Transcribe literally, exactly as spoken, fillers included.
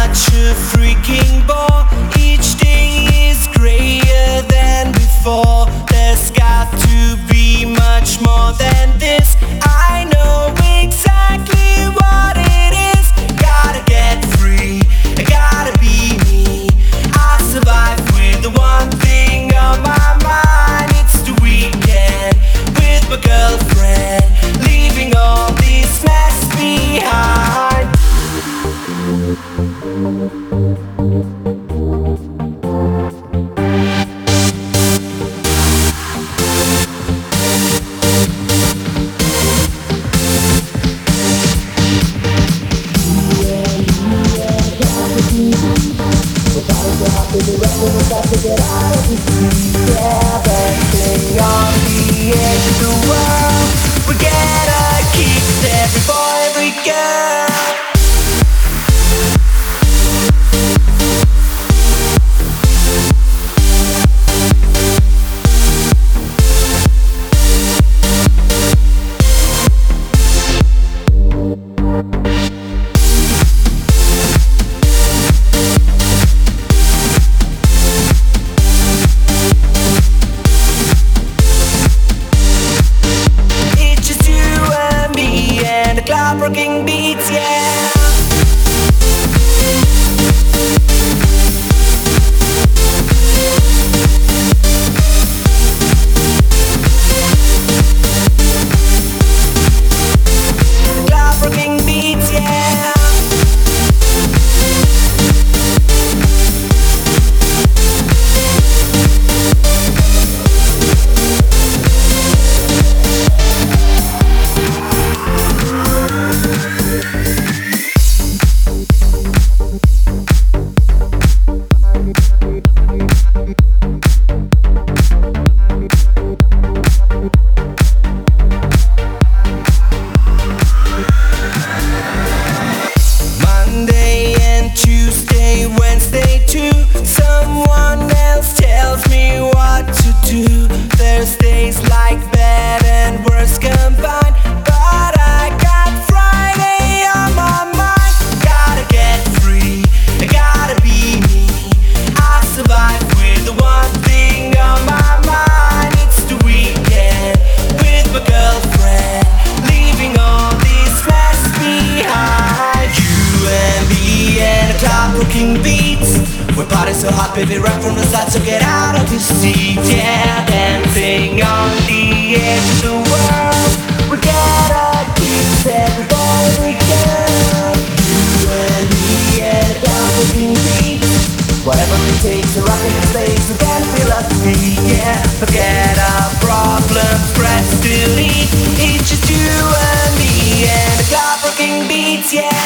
such a freaking bore. Each day is grayer than before. There's got to be much more than this. I know exactly what it is. Gotta get free, gotta be me. I survive with the one thing on my mind. It's the weekend with my girlfriend, leaving all this mess behind. Every boy, every girl. Rocking beats, yeah. Club rocking beats, yeah. Someone else tells me what to do. There's days like bad and worse combined, but I got Friday on my mind. Gotta get free, I gotta be me. I survive with the one thing on my mind. It's the weekend with my girlfriend, leaving all this mess behind. You and me and a club rocking beats. We're partying so hot, baby, right from the start, so get out of your seat, yeah. Dancing on the edge of the world. We gotta keep every boy we can. You and me and a thousand beats. Whatever it takes to rock in the space, we can feel us free, yeah. Forget our problems, press delete. It's just you and me and a club rocking beats, yeah.